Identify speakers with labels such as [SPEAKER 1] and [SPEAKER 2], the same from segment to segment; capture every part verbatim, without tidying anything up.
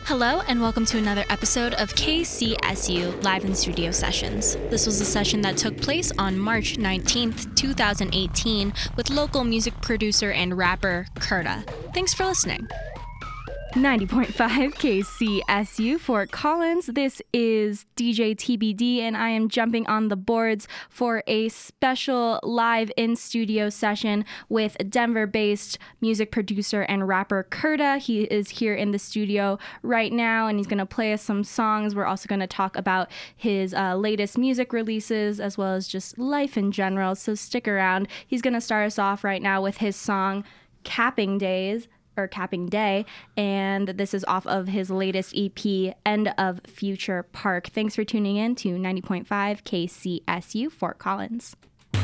[SPEAKER 1] Hello and welcome to another episode of K C S U Live in Studio Sessions. This was a session that took place on March nineteenth, twenty eighteen with local music producer and rapper Kurta. Thanks for listening.
[SPEAKER 2] ninety point five K C S U Fort Collins. This is D J T B D and I am jumping on the boards for a special live in studio session with Denver-based music producer and rapper Kurta. He is here in the studio right now and he's going to play us some songs. We're also going to talk about his uh, latest music releases as well as just life in general, so stick around. He's going to start us off right now with his song Capping Days. or Capping Day, and this is off of his latest E P, End of Future Park. Thanks for tuning in to ninety point five K C S U Fort Collins.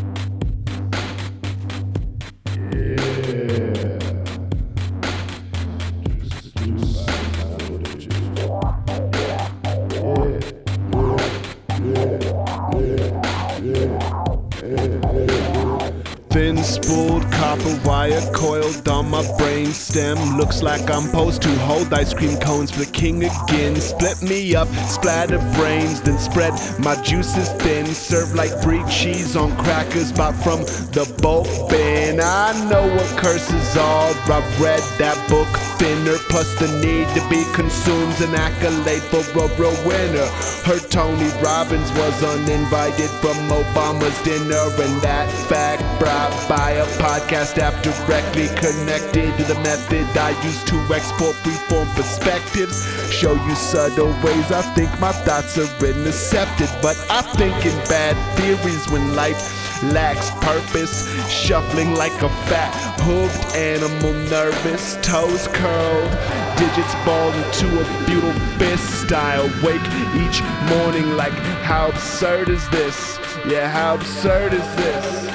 [SPEAKER 3] Thin spooled copper wire coiled on my brain stem. Looks like I'm supposed to hold ice cream cones for the king again. Split me up, splatter brains, then spread my juices thin. Serve like brie cheese on crackers bought from the bulk bin. I know what curses are, I've read that book thinner. Plus the need to be consumed, an accolade for a winner. Heard Tony Robbins was uninvited from Obama's dinner, and that fact brought by a podcast app directly connected to the method I use to export freeform perspectives. Show you subtle ways I think my thoughts are intercepted, but I think in bad theories when life lacks purpose. Shuffling like a fat hooked animal, nervous, toes curled, digits ball into a beautiful fist. I awake each morning like, how absurd is this? Yeah, how absurd is this?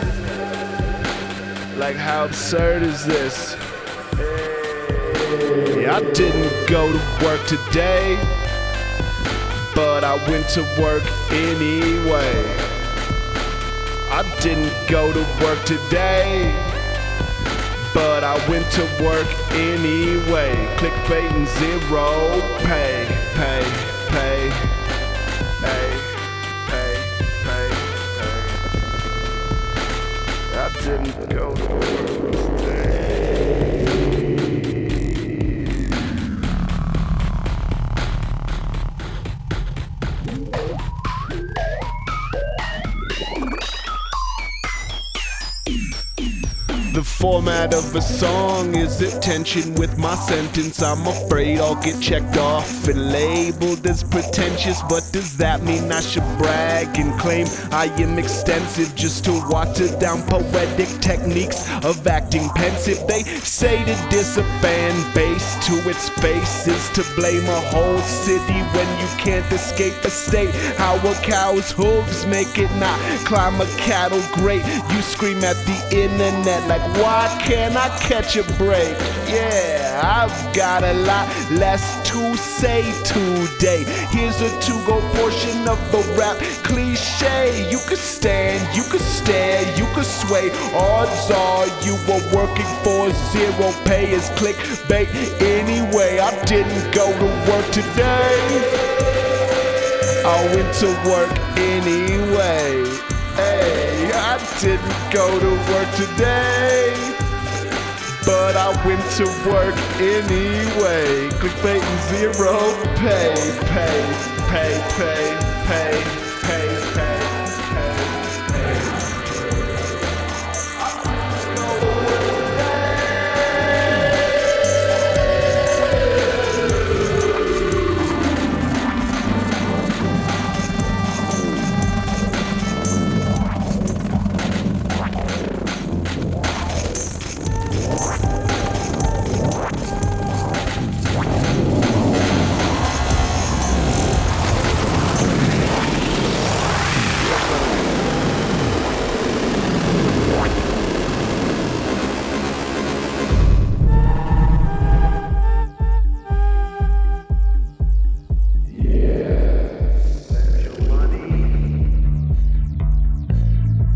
[SPEAKER 3] Like, how absurd is this? Hey, I didn't go to work today, but I went to work anyway. I didn't go to work today, but I went to work anyway. Clickbait and zero pay, pay, pay, pay, pay, pay, pay. I didn't go to work today. The format of a song is at tension with my sentence. I'm afraid I'll get checked off and labeled as pretentious. But does that mean I should brag and claim I am extensive just to water down poetic techniques of acting pensive? They say to diss a fan base to its face is to blame a whole city when you can't escape a state. How a cow's hooves make it not climb a cattle grate. You scream at the internet like, why can't I catch a break? Yeah, I've got a lot less to say today. Here's a to-go portion of the rap cliche. You could stand, you could stare, you could sway. Odds are you were working for zero pay is clickbait anyway. I didn't go to work today, I went to work anyway. Hey, I didn't go to work today, but I went to work anyway. Clickbait and zero pay, pay, pay, pay, pay, pay, pay,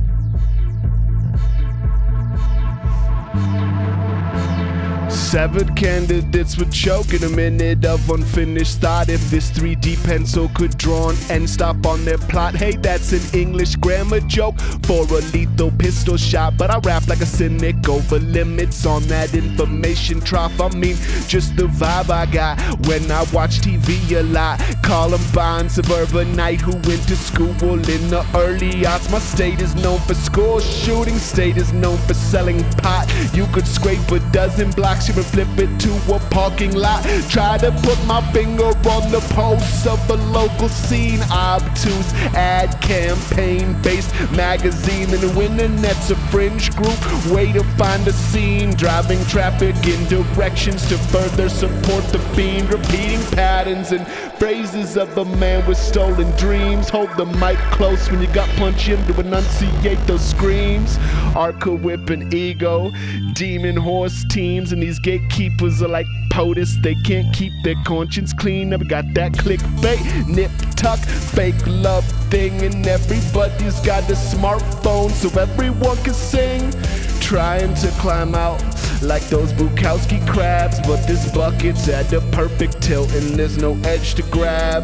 [SPEAKER 3] severed candidates would choke in a minute of unfinished thought. If this three D pencil could draw an end stop on their plot. Hey, that's an English grammar joke for a lethal pistol shot. But I rap like a cynic over limits on that information trough. I mean, just the vibe I got when I watch T V a lot. Columbine, suburbanite who went to school in the early aughts. My state is known for school shooting, state is known for selling pot. You could scrape a dozen blocks, you would flip it to a parking lot. Try to put my finger on the pulse of the local scene. Obtuse ad campaign based magazine, and the internet's a fringe group way to find a scene. Driving traffic in directions to further support the fiend. Repeating patterns and phrases of a man with stolen dreams. Hold the mic close when you got punch him to enunciate those screams. Arca whip and ego, demon horse teams, and these gatekeepers are like POTUS. They can't keep their conscience clean. Never got that clickbait, nip tuck, fake love thing, and everybody's got a smartphone so everyone can sing. Trying to climb out like those Bukowski crabs, but this bucket's at the perfect tilt and there's no edge to grab.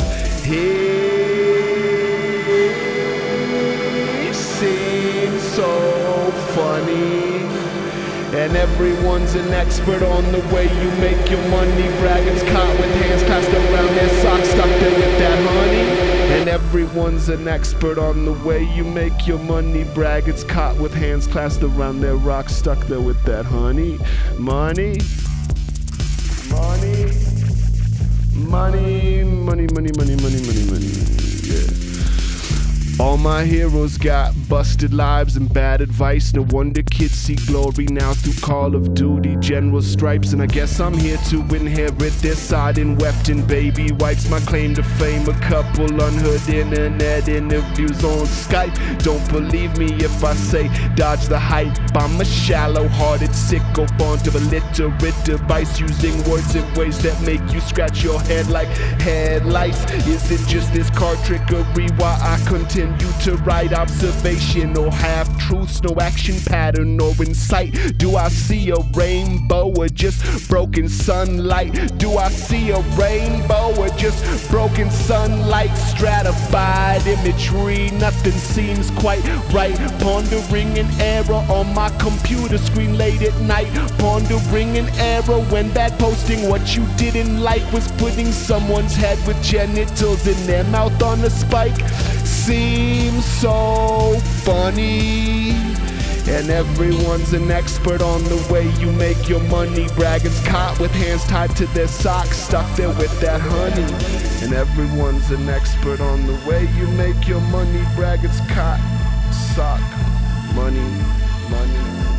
[SPEAKER 3] He seems so funny, and everyone's an expert on the way you make your money. Braggarts caught with hands clasped around their socks, stuck there with that honey. And everyone's an expert on the way you make your money. Braggarts caught with hands clasped around their rocks, stuck there with that honey. Money, money, money, money, money, money, money, money, money. Yeah. All my heroes got busted lives and bad advice. No wonder kids see glory now through Call of Duty, General Stripes. And I guess I'm here to inherit their sodden weapon baby wipes. My claim to fame, a couple unheard internet interviews on Skype. Don't believe me if I say dodge the hype. I'm a shallow-hearted sycophant of a literate device, using words in ways that make you scratch your head like headlights. Is it just this card trickery why I continue to write observation or half-truths, no action pattern or insight? Do I see a rainbow or just broken sunlight? Do I see a rainbow or just broken sunlight? Stratified imagery, nothing seems quite right. Pondering an error on my computer screen late at night. Pondering an error when that posting what you didn't like was putting someone's head with genitals in their mouth on a spike. Seems so funny, and everyone's an expert on the way you make your money. Braggarts caught with hands tied to their socks, stuck there with that honey. And everyone's an expert on the way you make your money. Braggarts caught, sock, money, money.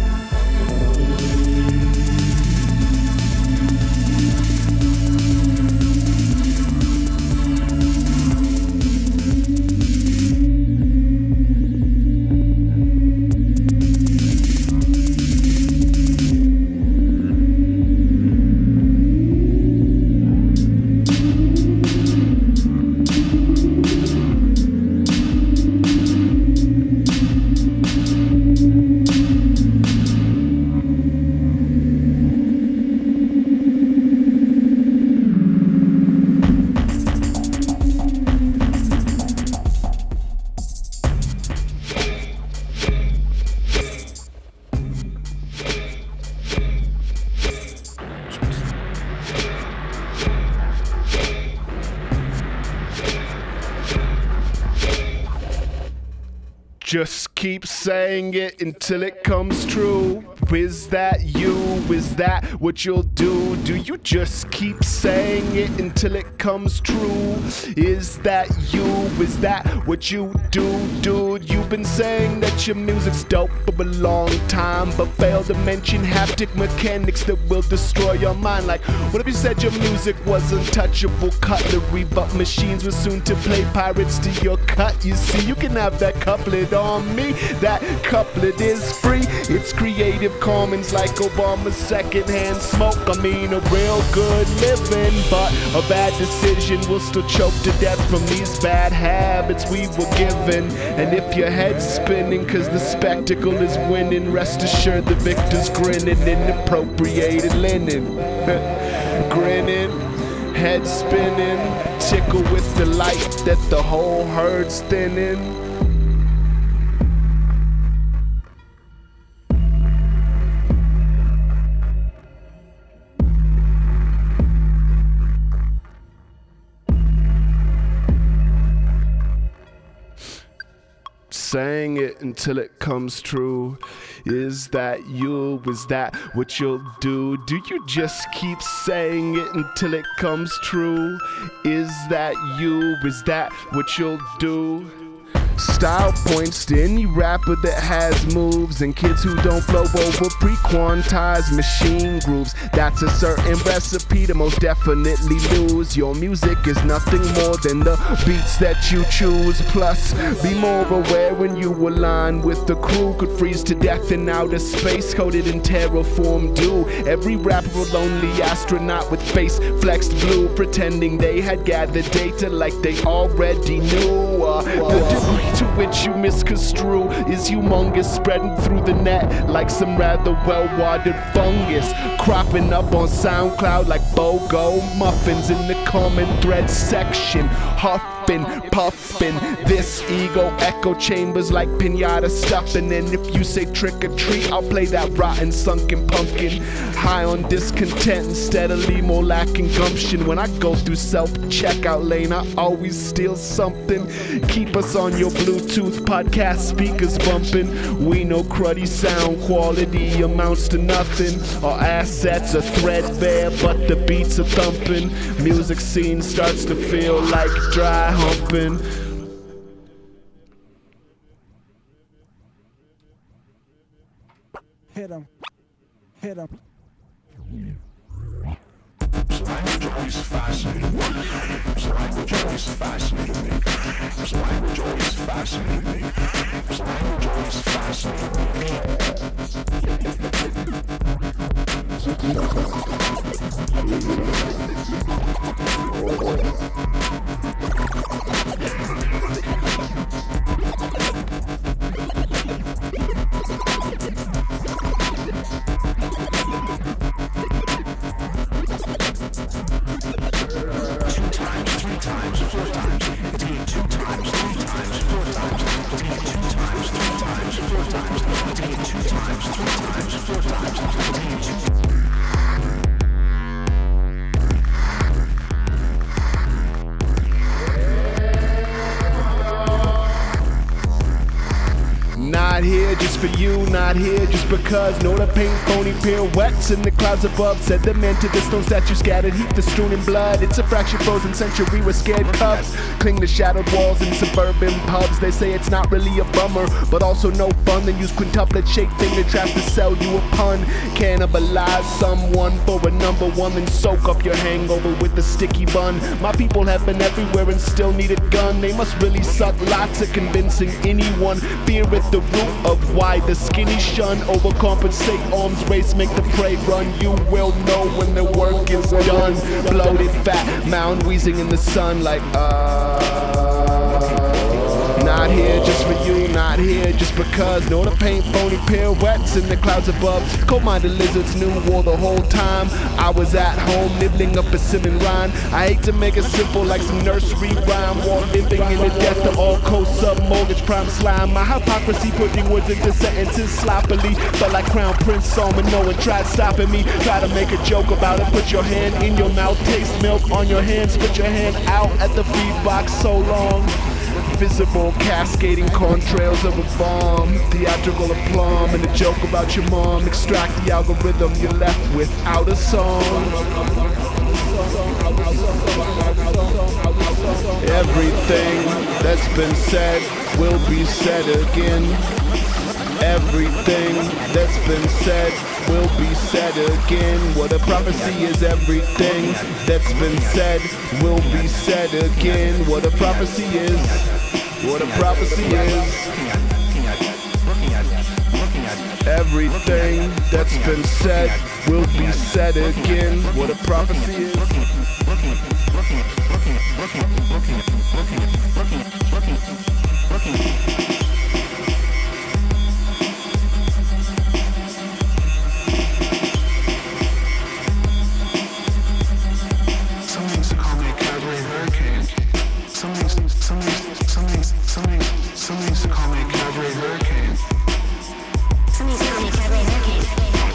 [SPEAKER 3] Just keep saying it until it comes true. Is that you? Is that what you'll do? Do you just keep saying it until it comes true? Is that you? Is that what you do? Dude, you've been saying that your music's dope for a long time, but failed to mention haptic mechanics that will destroy your mind. Like, what if you said your music was untouchable cutlery, but machines were soon to play pirates to your cut? You see, you can have that couplet on me. agree that couplet is free. It's Creative Commons like Obama's secondhand smoke. I mean a real good living, but a bad decision will still choke to death from these bad habits we were given. And if your head's spinning cause the spectacle is winning, rest assured the victor's grinning in appropriated linen. Grinning, head spinning, tickle with delight that the whole herd's thinning. Saying it until it comes true. Is that you? Is that what you'll do? Do you just keep saying it until it comes true? Is that you? Is that what you'll do? Style points to any rapper that has moves, and kids who don't blow over pre-quantized machine grooves. That's a certain recipe to most definitely lose. Your music is nothing more than the beats that you choose. Plus, be more aware when you align with the crew. Could freeze to death in outer space, coded in terraform do. Every rapper a lonely astronaut with face flexed blue, pretending they had gathered data like they already knew. Uh, the degree to which you misconstrue is humongous, spreading through the net like some rather well-watered fungus, cropping up on SoundCloud like BOGO muffins in the common thread section, huffing, puffing, this ego echo chambers like pinata stuffing. And if you say trick or treat, I'll play that rotten sunken pumpkin, high on discontent and steadily more lacking gumption. When I go through self-checkout lane, I always steal something. Keep us on your Bluetooth podcast speakers bumping. We know cruddy sound quality amounts to nothing. Our assets are threadbare, but the beats are thumping. Music scene starts to feel like dry humping.
[SPEAKER 4] Hit 'em, hit 'em.
[SPEAKER 5] So language always fascinated me. So language always fascinated me. So language always fascinated me. So language always fascinated
[SPEAKER 3] Not here just for you, not here just because. Know the paint phony pirouettes in the clouds above. Sediment to the stone statue scattered, heat the strewn in blood. It's a fractured frozen century with scared cubs. Cling to shadowed walls in suburban pubs. They say it's not really a bummer, but also no fun. Then use quintuplet shaped finger traps to sell you a pun. Cannibalize someone for a number one, then soak up your hangover with a sticky bun. My people have been everywhere and still need a gun. They must really suck lots of convincing anyone. Fear at the root of why the skinny shun. Overcompensate, arms race, make the prey run. You will know when the work is done. Bloated fat, mound wheezing in the sun like uh not here just for you, not here just because. Know the paint phony pirouettes in the clouds above. Cold-minded lizards knew war the whole time. I was at home nibbling up a cinnamon rhyme. I hate to make it simple like some nursery rhyme. While living in the death of all coast sub mortgage prime slime. My hypocrisy putting words into sentences sloppily. Felt like Crown Prince saw me, no one tried stopping me. Try to make a joke about it, put your hand in your mouth. Taste milk on your hands, put your hand out at the feed box so long. Visible cascading contrails of a bomb. Theatrical aplomb and a joke about your mom. Extract the algorithm, you're left without a song. Everything that's been said will be said again. Everything that's been said will be said again. What a prophecy is, everything that's been said will be said again. What a prophecy is, what a prophecy is. Everything that's been said will be said again. What a prophecy is.
[SPEAKER 5] Some used to call me a cabaret hurricane. Some used, some used, some used, some used, some used to call me a cabaret hurricane. Some used to call me a cabaret hurricane.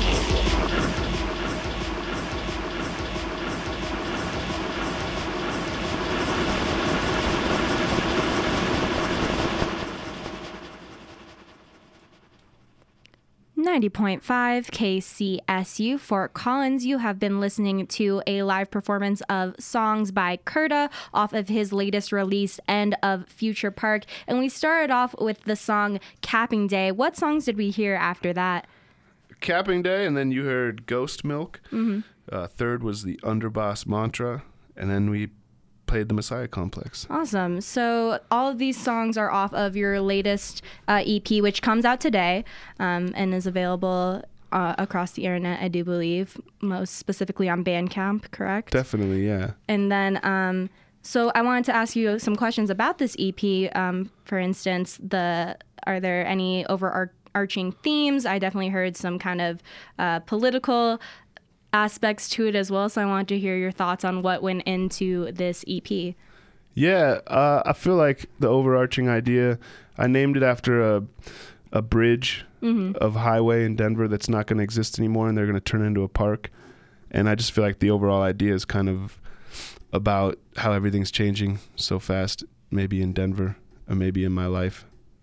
[SPEAKER 2] ninety point five K C S U Fort Collins. You have been listening to a live performance of songs by Kurta off of his latest release, End of Future Park. And we started off with the song Capping Day. What songs did we hear after that?
[SPEAKER 3] Capping Day, and then you heard Ghost Milk.
[SPEAKER 2] Mm-hmm.
[SPEAKER 3] Uh, third was the Underboss Mantra, and then we played the Messiah Complex.
[SPEAKER 2] Awesome. So all of these songs are off of your latest uh, E P, which comes out today um, and is available uh, across the internet, I do believe, most specifically on Bandcamp, correct?
[SPEAKER 3] Definitely, yeah.
[SPEAKER 2] And then, um, so I wanted to ask you some questions about this E P. Um, for instance, the are there any overarching themes? I definitely heard some kind of uh, political aspects to it as well, so I wanted to hear your thoughts on what went into this E P.
[SPEAKER 3] Yeah, uh, I feel like the overarching idea, I named it after a a bridge mm-hmm. of highway in Denver that's not going to exist anymore, and they're going to turn it into a park. And I just feel like the overall idea is kind of about how everything's changing so fast, maybe in Denver or maybe in my life.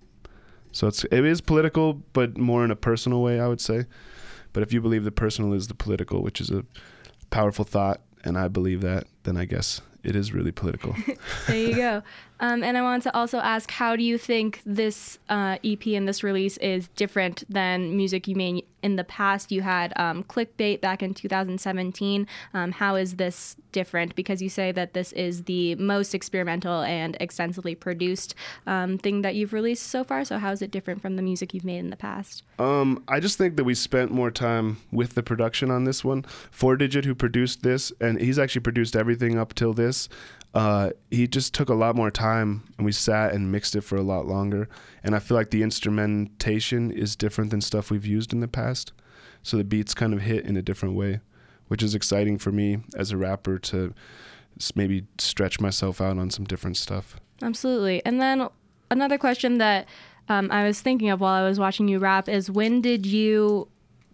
[SPEAKER 3] So it's it is political, but more in a personal way, I would say. But if you believe the personal is the political, which is a powerful thought, and I believe that, then I guess it is really political.
[SPEAKER 2] There you go. Um, and I wanted to also ask, how do you think this uh, E P and this release is different than music you made in the past? You had um, Clickbait back in two thousand seventeen. Um, how is this different? Because you say that this is the most experimental and extensively produced um, thing that you've released so far. So how is it different from the music you've made in the past?
[SPEAKER 3] Um, I just think that we spent more time with the production on this one. Four Digit, who produced this, and he's actually produced everything up till this, Uh, he just took a lot more time, and we sat and mixed it for a lot longer. And I feel like the instrumentation is different than stuff we've used in the past. So the beats kind of hit in a different way, which is exciting for me as a rapper to maybe stretch myself out on some different stuff.
[SPEAKER 2] Absolutely. And then another question that um, I was thinking of while I was watching you rap is, when did you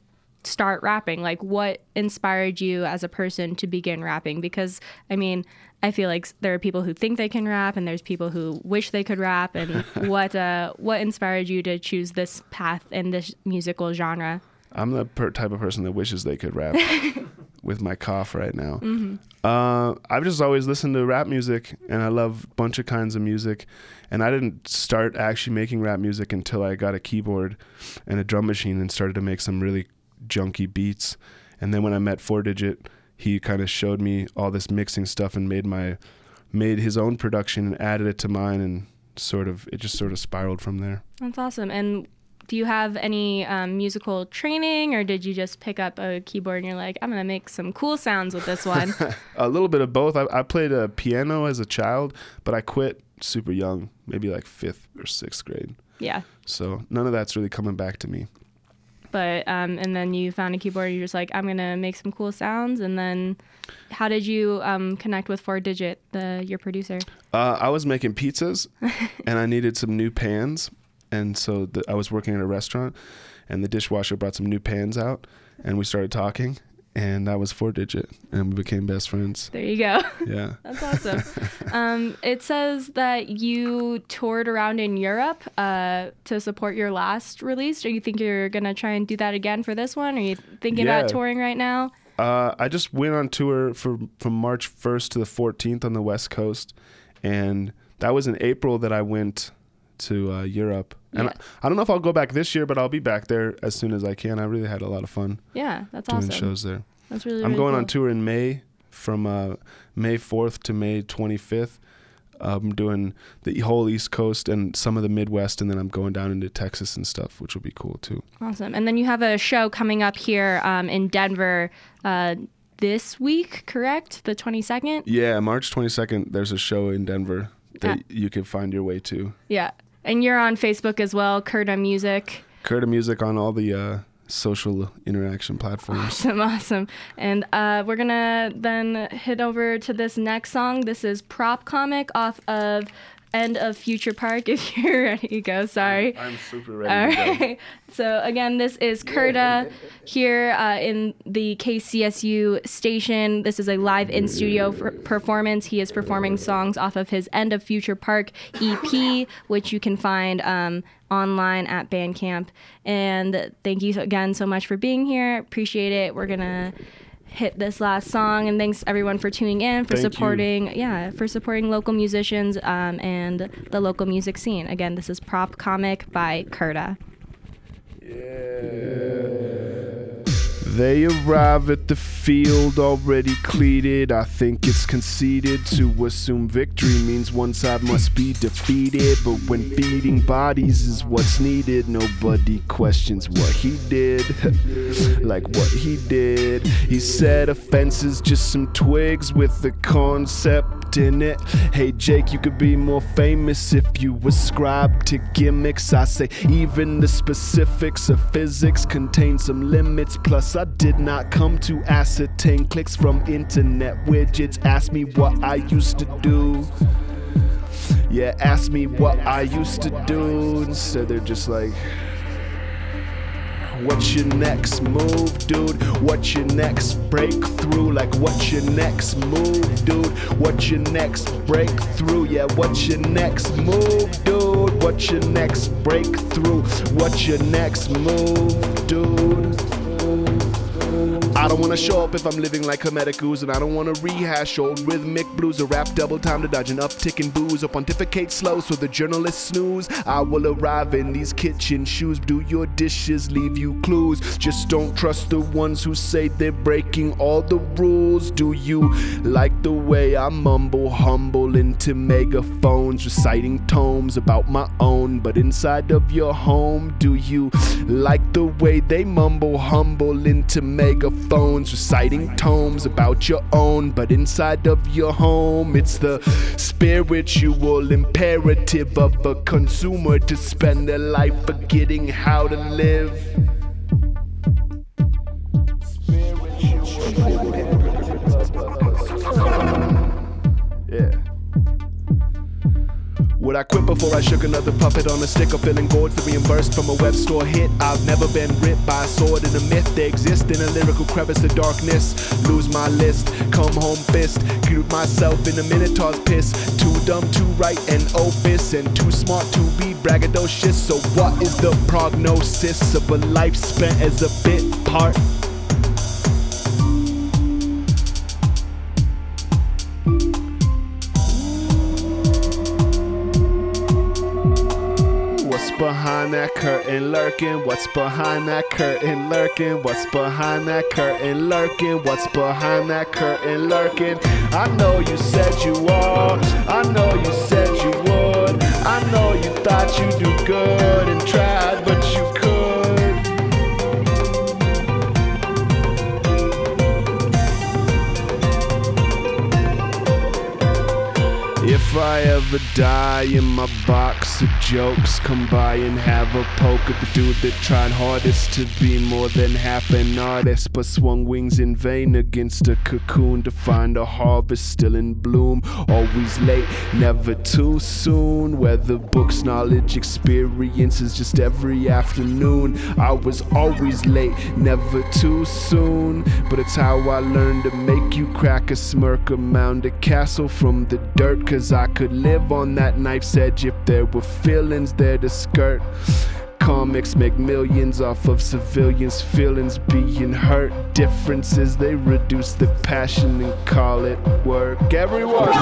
[SPEAKER 2] start rapping? Like, what inspired you as a person to begin rapping? Because, I mean, I feel like there are people who think they can rap, and there's people who wish they could rap. And what uh, what inspired you to choose this path in this musical genre?
[SPEAKER 3] I'm the per- type of person that wishes they could rap with my cough right now.
[SPEAKER 2] Mm-hmm.
[SPEAKER 3] Uh, I've just always listened to rap music, and I love a bunch of kinds of music. And I didn't start actually making rap music until I got a keyboard and a drum machine and started to make some really junky beats. And then when I met Four Digit, he kind of showed me all this mixing stuff and made my made his own production and added it to mine, and sort of it just sort of spiraled from there.
[SPEAKER 2] That's awesome. And do you have any um, musical training, or did you just pick up a keyboard and you're like, I'm gonna make some cool sounds with this one?
[SPEAKER 3] A little bit of both. I, I played a piano as a child, but I quit super young, maybe like fifth or sixth grade.
[SPEAKER 2] Yeah.
[SPEAKER 3] So none of that's really coming back to me.
[SPEAKER 2] But um, and then you found a keyboard and you're just like, I'm gonna make some cool sounds. And then how did you um, connect with Four Digit, the your producer?
[SPEAKER 3] Uh, I was making pizzas and I needed some new pans, and so the, I was working at a restaurant, and the dishwasher brought some new pans out, and we started talking, and that was Four Digit, and we became best friends.
[SPEAKER 2] There you go.
[SPEAKER 3] Yeah.
[SPEAKER 2] That's awesome. um, it says that you toured around in Europe uh, to support your last release. Do you think you're going to try and do that again for this one? Are you thinking
[SPEAKER 3] Yeah.
[SPEAKER 2] about touring right now?
[SPEAKER 3] Uh, I just went on tour for, from March first to the fourteenth on the West Coast, and that was in April that I went to uh, Europe. And
[SPEAKER 2] Yeah.
[SPEAKER 3] I, I don't know if I'll go back this year, but I'll be back there as soon as I can. I really had a lot of fun
[SPEAKER 2] Yeah, that's
[SPEAKER 3] doing
[SPEAKER 2] awesome.
[SPEAKER 3] shows there.
[SPEAKER 2] That's really,
[SPEAKER 3] I'm
[SPEAKER 2] really
[SPEAKER 3] going
[SPEAKER 2] cool.
[SPEAKER 3] on tour in May, from uh, May fourth to May twenty-fifth. I'm doing the whole East Coast and some of the Midwest, and then I'm going down into Texas and stuff, which will be cool too.
[SPEAKER 2] Awesome. And then you have a show coming up here um, in Denver uh, this week, correct? The twenty-second?
[SPEAKER 3] Yeah, March twenty-second, there's a show in Denver that uh, you can find your way to.
[SPEAKER 2] Yeah. And you're on Facebook as well, Curta Music.
[SPEAKER 3] Curta Music on all the uh, social interaction platforms.
[SPEAKER 2] Awesome, awesome. And uh, we're going to then hit over to this next song. This is Prop Comic off of End of Future Park. If you're ready to go, sorry.
[SPEAKER 3] I'm, I'm super ready
[SPEAKER 2] All
[SPEAKER 3] to go.
[SPEAKER 2] right. So again, this is Curta here uh, in the K C S U station. This is a live in-studio f- performance. He is performing songs off of his End of Future Park E P, which you can find um, online at Bandcamp. And thank you again so much for being here. Appreciate it. We're going to hit this last song, and thanks everyone for tuning in, for
[SPEAKER 3] Thank
[SPEAKER 2] supporting
[SPEAKER 3] you.
[SPEAKER 2] yeah for supporting local musicians um, and the local music scene. Again, this is Prop Comic by Curta.
[SPEAKER 3] They arrive at the field already cleated. I think it's conceded to assume victory means one side must be defeated. But when feeding bodies is what's needed, nobody questions what he did. Like what he did. He said a fence is just some twigs with the concept in it. Hey Jake, you could be more famous if you ascribe to gimmicks. I say even the specifics of physics contain some limits. Plus I did not come to ascertain clicks from internet widgets. Ask me what I used to do. Yeah, ask me what I used to do. Instead they're just like, what's your next move, dude? What's your next breakthrough? Like, what's your next move, dude? What's your next breakthrough? Yeah, what's your next move, dude? What's your next breakthrough? What's your next move, dude? I don't wanna show up if I'm living like Hermetic ooze, and I don't wanna rehash old rhythmic blues or rap double time to dodge an uptick in booze or pontificate slow so the journalists snooze. I will arrive in these kitchen shoes, do your dishes, leave you clues. Just don't trust the ones who say they're breaking all the rules. Do you like the way I mumble humble into megaphones, reciting tomes about my own, but inside of your home? Do you like the way they mumble humble into megaphones, reciting tomes about your own, but inside of your home? It's the spiritual imperative of a consumer to spend their life forgetting how to live. Yeah. Would I quit before I shook another puppet on a stick, or feeling bored for reimbursed from a web store hit? I've never been ripped by a sword in a myth. They exist in a lyrical crevice of darkness. Lose my list, come home fist, group myself in a minotaur's piss. Too dumb to write an opus and too smart to be braggadocious. So what is the prognosis of a life spent as a bit part? Behind that curtain lurking? What's behind that curtain lurking? What's behind that curtain lurking? What's behind that curtain lurking? I know you said you are, I know you said you would, I know you thought you'd do good and tried, but you could. If I ever die in my box of jokes, come by and have a poke at the dude that tried hardest to be more than half an artist, but swung wings in vain against a cocoon to find a harvest still in bloom. Always late, never too soon. Whether books, knowledge, experiences, just every afternoon. I was always late, never too soon. But it's how I learned to make you crack a smirk, a mound a castle from the dirt. Cause I could live on that knife's edge if there were feelings there to skirt. Comics make millions off of civilians' feelings being hurt. Differences, they reduce the passion and call it work. Everyone!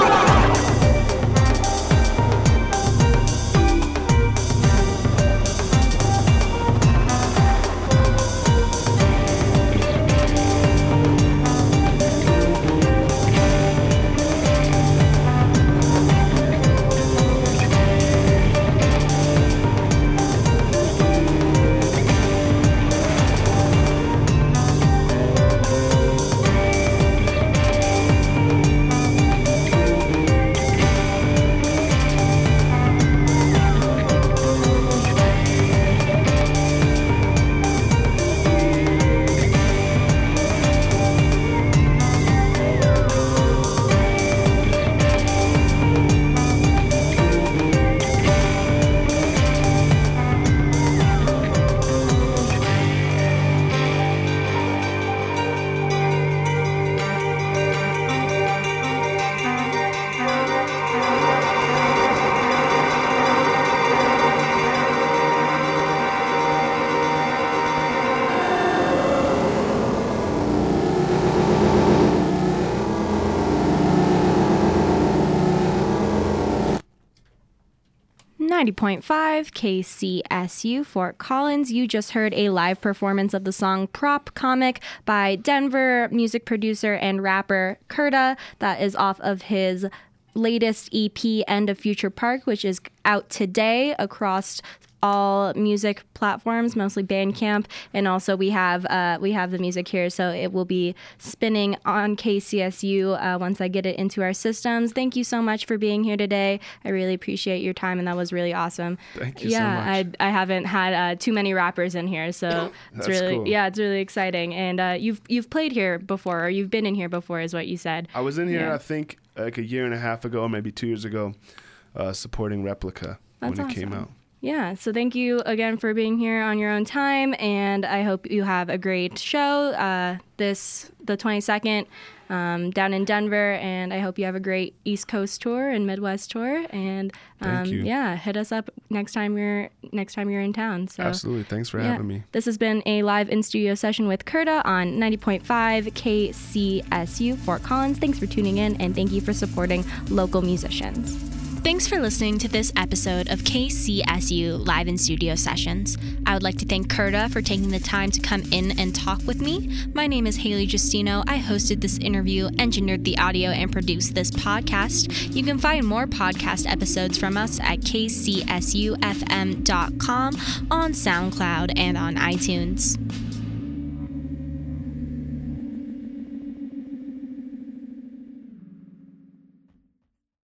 [SPEAKER 2] ninety point five K C S U Fort Collins. You just heard a live performance of the song Prop Comic by Denver music producer and rapper Kurta. That is off of his latest E P, End of Future Park, which is out today across all music platforms, mostly Bandcamp, and also we have uh, we have the music here, so it will be spinning on K C S U uh, once I get it into our systems. Thank you so much for being here today. I really appreciate your time, and that was really awesome.
[SPEAKER 3] Thank you
[SPEAKER 2] yeah,
[SPEAKER 3] so much.
[SPEAKER 2] I I haven't had uh, too many rappers in here, so it's
[SPEAKER 3] That's
[SPEAKER 2] really
[SPEAKER 3] cool.
[SPEAKER 2] yeah, it's really exciting. And uh, you've you've played here before, or you've been in here before, is what you said.
[SPEAKER 3] I was in here,
[SPEAKER 2] Yeah.
[SPEAKER 3] I think, like a year and a half ago, maybe two years ago, uh, supporting Replica
[SPEAKER 2] That's
[SPEAKER 3] when it came
[SPEAKER 2] awesome.
[SPEAKER 3] out.
[SPEAKER 2] Yeah, so thank you again for being here on your own time, and I hope you have a great show uh, this the twenty-second um, down in Denver, and I hope you have a great East Coast tour and Midwest tour, and um,
[SPEAKER 3] Thank you.
[SPEAKER 2] yeah, hit us up next time you're next time you're in town. So
[SPEAKER 3] Absolutely. Thanks for
[SPEAKER 2] yeah.
[SPEAKER 3] having me.
[SPEAKER 2] This has been a live in studio session with Kurta on ninety point five K C S U Fort Collins. Thanks for tuning in, and thank you for supporting local musicians.
[SPEAKER 1] Thanks for listening to this episode of K C S U Live in Studio Sessions. I would like to thank Kurta for taking the time to come in and talk with me. My name is Haley Justino. I hosted this interview, engineered the audio, and produced this podcast. You can find more podcast episodes from us at k c s u f m dot com, on SoundCloud, and on iTunes.